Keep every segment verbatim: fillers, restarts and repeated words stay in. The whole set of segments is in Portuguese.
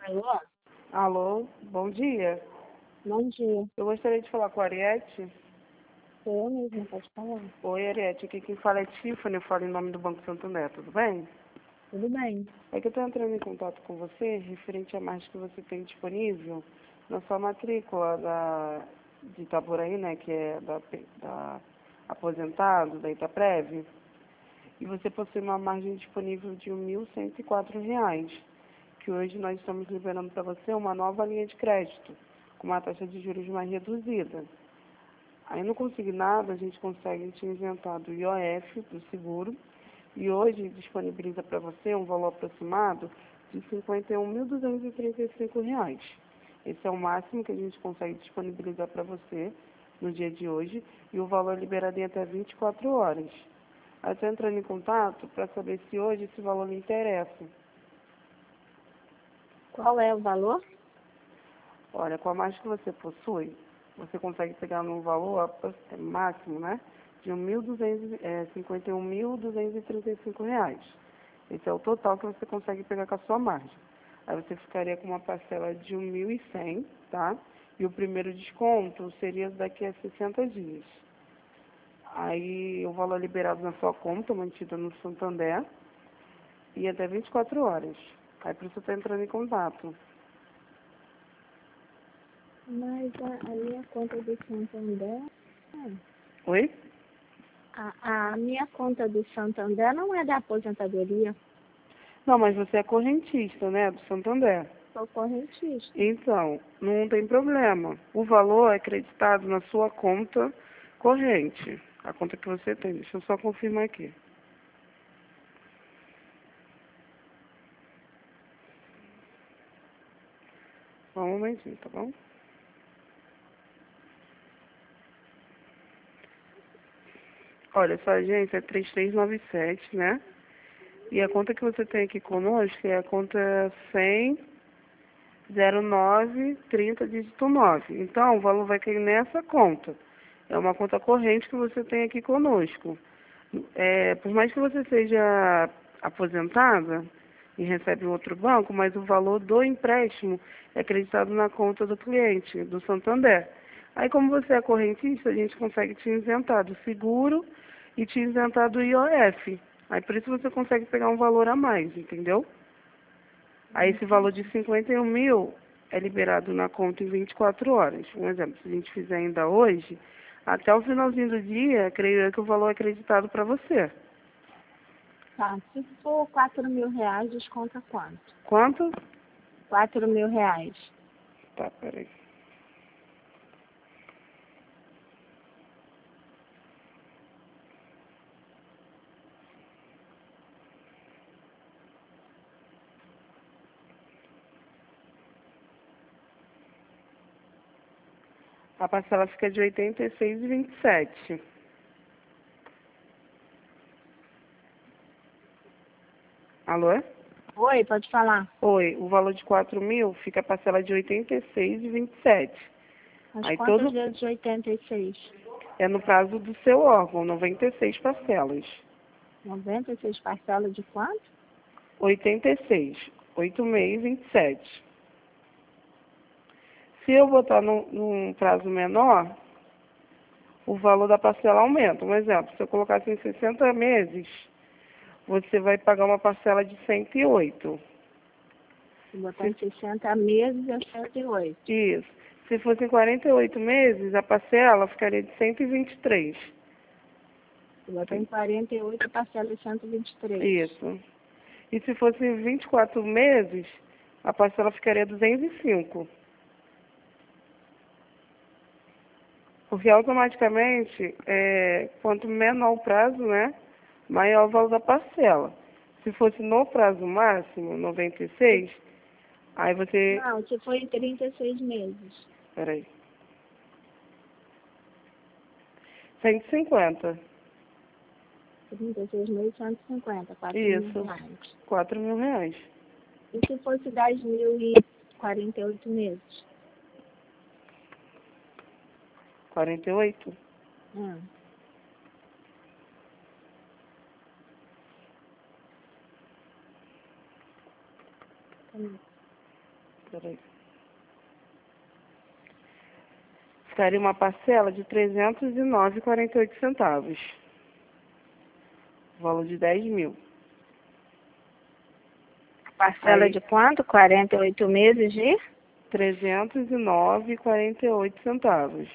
Alô? Alô, bom dia. Bom dia. Eu gostaria de falar com a Ariete. Sou eu mesma, pode falar. Oi, Ariete, aqui quem fala é Tiffany, eu falo em nome do Banco Santander, tudo bem? Tudo bem. É que eu estou entrando em contato com você referente a margem que você tem disponível na sua matrícula da, de Itaboraí, né, que é da, da aposentado, da Itaprev, e você possui uma margem disponível de mil cento e quatro reais, que hoje nós estamos liberando para você uma nova linha de crédito, com uma taxa de juros mais reduzida. Aí no consignado a gente consegue te isentar do I O F, do seguro, e hoje disponibiliza para você um valor aproximado de cinquenta e um mil duzentos e trinta e cinco reais. Esse é o máximo que a gente consegue disponibilizar para você no dia de hoje, e o valor é liberado em até vinte e quatro horas. Aí estou entrando em contato para saber se hoje esse valor lhe interessa. Qual é o valor? Olha, com a margem que você possui, você consegue pegar num valor é, máximo, né, de mil duzentos, é, cinquenta e um mil duzentos e trinta e cinco reais. Esse é o total que você consegue pegar com a sua margem. Aí você ficaria com uma parcela de mil e cem, tá? E o primeiro desconto seria daqui a sessenta dias. Aí o valor liberado na sua conta, mantido no Santander, e até vinte e quatro horas. Aí por isso você está entrando em contato. Mas a, a minha conta do Santander... Oi? A, a minha conta do Santander não é da aposentadoria. Não, mas você é correntista, né, do Santander. Sou correntista. Então, não tem problema. O valor é acreditado na sua conta corrente, a conta que você tem. Deixa eu só confirmar aqui. Só um momentinho, tá bom? Olha, sua agência é três três nove sete, né? E a conta que você tem aqui conosco é a conta cem zero nove trinta dígito nove. Então, o valor vai cair nessa conta. É uma conta corrente que você tem aqui conosco. É, por mais que você seja aposentada e recebe em outro banco, mas o valor do empréstimo é acreditado na conta do cliente, do Santander. Aí, como você é correntista, a gente consegue te isentar do seguro e te isentar do I O F. Aí, por isso você consegue pegar um valor a mais, entendeu? Aí, esse valor de cinquenta e um mil é liberado na conta em vinte e quatro horas. Um exemplo, se a gente fizer ainda hoje, até o finalzinho do dia, creio eu que o valor é acreditado para você. Tá, se for quatro mil reais, desconta quanto? Quanto? Quatro mil reais. Tá, peraí. A parcela fica de oitenta e seis e vinte e sete. Alô? Oi, pode falar. Oi, o valor de quatro mil fica a parcela de oitenta e seis e vinte e sete. Mas Aí quantas todo vezes oitenta e seis? é no prazo do seu órgão, noventa e seis parcelas. noventa e seis parcelas de quanto? oitenta e seis, oito meses e vinte e sete. Se eu botar num, num prazo menor, o valor da parcela aumenta. Um exemplo, se eu colocasse em sessenta meses, você vai pagar uma parcela de cento e oito. Se botar em sessenta meses, é cento e oito. Isso. Se fosse em quarenta e oito meses, a parcela ficaria de cento e vinte e três. Se botar em quarenta e oito, a parcela é cento e vinte e três. Isso. E se fosse em vinte e quatro meses, a parcela ficaria duzentos e cinco. Porque automaticamente, é, quanto menor o prazo, né, maior o valor da parcela. Se fosse no prazo máximo, noventa e seis, aí você... Não, se for em trinta e seis meses. Peraí. cento e cinquenta. trinta e seis meses, cento e cinquenta, quatro mil Isso. reais. quatro mil reais. E se fosse dez mil e quarenta e oito meses? quarenta e oito. Hum. Hum. Peraí. Ficaria uma parcela de trezentos e nove reais e quarenta e oito centavos. Valor de dez mil. Parcela Aí, de quanto? quarenta e oito meses de? trezentos e nove reais e quarenta e oito centavos.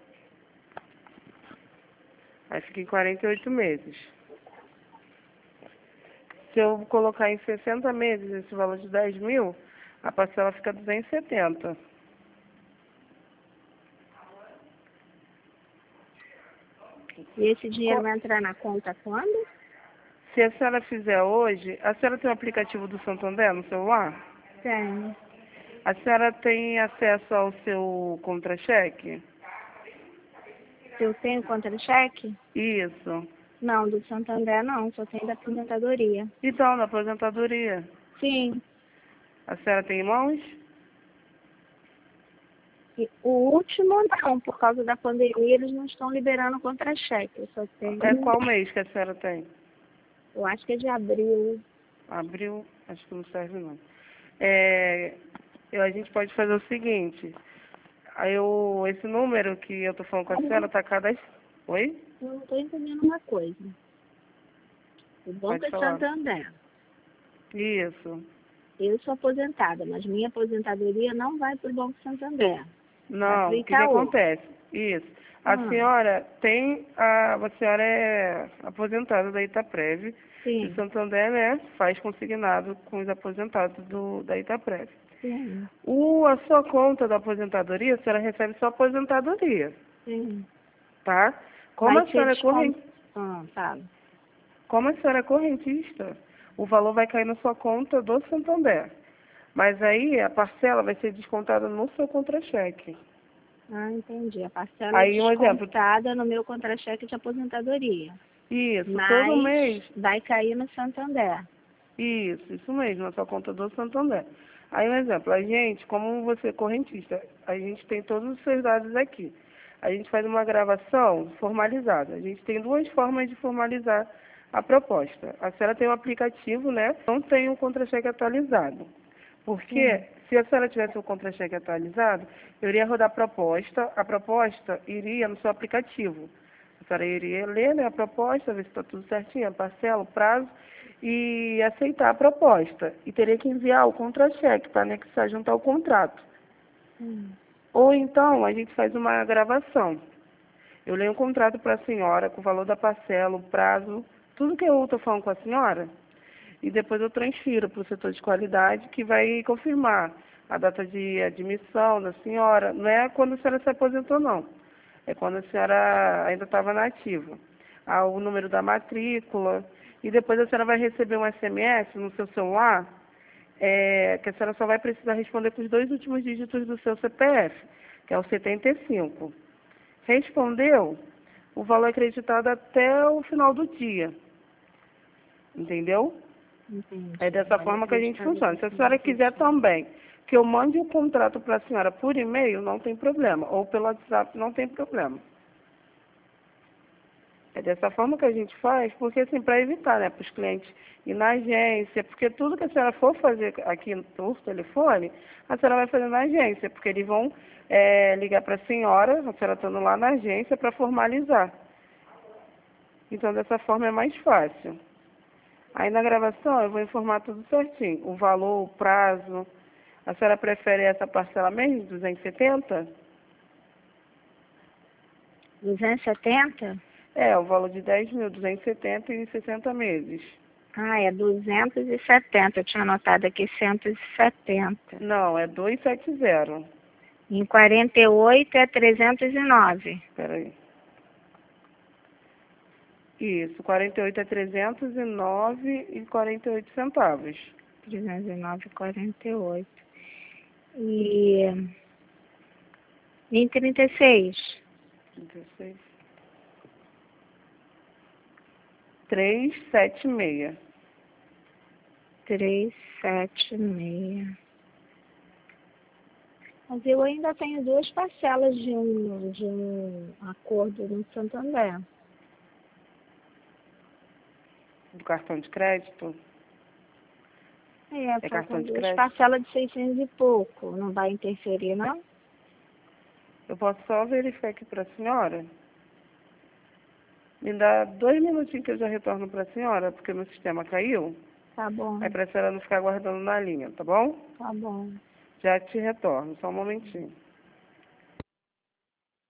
Aí fica em quarenta e oito meses. Se eu colocar em sessenta meses esse valor de dez mil, a parcela fica duzentos e setenta. E esse dinheiro Co- vai entrar na conta quando? Se a senhora fizer hoje, a senhora tem o aplicativo do Santander no celular? Tem. A senhora tem acesso ao seu contra-cheque? Se eu tenho contra-cheque? Isso. Não, do Santander não, só tem da aposentadoria. Então, na aposentadoria, Sim. a senhora tem em mãos? E o último não, por causa da pandemia eles não estão liberando contra-cheque. Eu só tenho. É qual mês que a senhora tem? Eu acho que é de abril. Abril, acho que não serve não. É, eu, a gente pode fazer o seguinte, aí eu, esse número que eu tô falando com a senhora tá cada... Oi? Eu não estou entendendo uma coisa. O banco Pode é falar. Santander. Isso. Eu sou aposentada, mas minha aposentadoria não vai para o Banco Santander. Vai Não, para o o que que Itaú. acontece? Isso. A Ah, senhora tem, a, a senhora é aposentada da Itaprev, e o sim, Santander, né, faz consignado com os aposentados do, da Itaprev. sim, O, a sua conta da aposentadoria, a senhora recebe sua aposentadoria, sim. tá? Como Vai a ser senhora é desconto. corrente, Ah, tá. como a senhora é correntista, o valor vai cair na sua conta do Santander. Mas aí a parcela vai ser descontada no seu contra-cheque. Ah, entendi. A parcela é Aí um exemplo, descontada no meu contra-cheque de aposentadoria. isso, todo Mas mês, vai cair no Santander. isso, isso mesmo, na sua conta do Santander. Aí um exemplo, a gente, como você é correntista, a gente tem todos os seus dados aqui. A gente faz uma gravação formalizada. A gente tem duas formas de formalizar a proposta. A senhora tem um aplicativo, né? Não tem um contra-cheque atualizado. Porque Sim. se a senhora tivesse o contra-cheque atualizado, eu iria rodar a proposta, a proposta iria no seu aplicativo. A senhora iria ler, né, a proposta, ver se está tudo certinho, a parcela, o prazo, e aceitar a proposta. E teria que enviar o contra-cheque para anexar junto ao contrato. Hum. Ou então, a gente faz uma gravação. Eu leio um contrato para a senhora, com o valor da parcela, o prazo, tudo que eu estou falando com a senhora, e depois eu transfiro para o setor de qualidade, que vai confirmar a data de admissão da senhora. Não é quando a senhora se aposentou, não. É quando a senhora ainda estava na ativa. Ah, o número da matrícula. E depois a senhora vai receber um S M S no seu celular, é, que a senhora só vai precisar responder com os dois últimos dígitos do seu C P F, que é o setenta e cinco. Respondeu, o valor é acreditado até o final do dia. Entendeu? Entendi. É dessa Vai forma que a gente acreditar funciona. Se a depois senhora do quiser dia. também que eu mande o contrato para a senhora por e-mail, não tem problema. Ou pelo WhatsApp, não tem problema. É dessa forma que a gente faz, porque assim, para evitar, né, para os clientes ir na agência, porque tudo que a senhora for fazer aqui por telefone, a senhora vai fazer na agência, porque eles vão é, ligar para a senhora, a senhora estando lá na agência, para formalizar. Então, dessa forma é mais fácil. Aí na gravação eu vou informar tudo certinho. O valor, o prazo. A senhora prefere essa parcela mesmo, duzentos e setenta? duzentos e setenta? É, o valor de dez mil, duzentos e setenta em sessenta meses. Ah, é duzentos e setenta. Eu tinha anotado aqui cento e setenta. Não, é duzentos e setenta. Em quarenta e oito é trezentos e nove. Espera aí. Isso, quarenta e oito é trezentos e nove e quarenta e oito centavos. trezentos e nove e quarenta e oito. E em trinta e seis? trinta e seis. trezentos e setenta e seis. trezentos e setenta e seis. Mas eu ainda tenho duas parcelas de um, de um acordo no Santander. Do cartão de crédito? É, É só cartão são de duas crédito? parcelas de seiscentos e pouco. Não vai interferir, não? Eu posso só verificar aqui para a senhora? Me dá dois minutinhos que eu já retorno para a senhora, porque meu sistema caiu. Tá bom, Aí para a senhora não ficar aguardando na linha, tá bom? tá bom. Já te retorno, só um momentinho.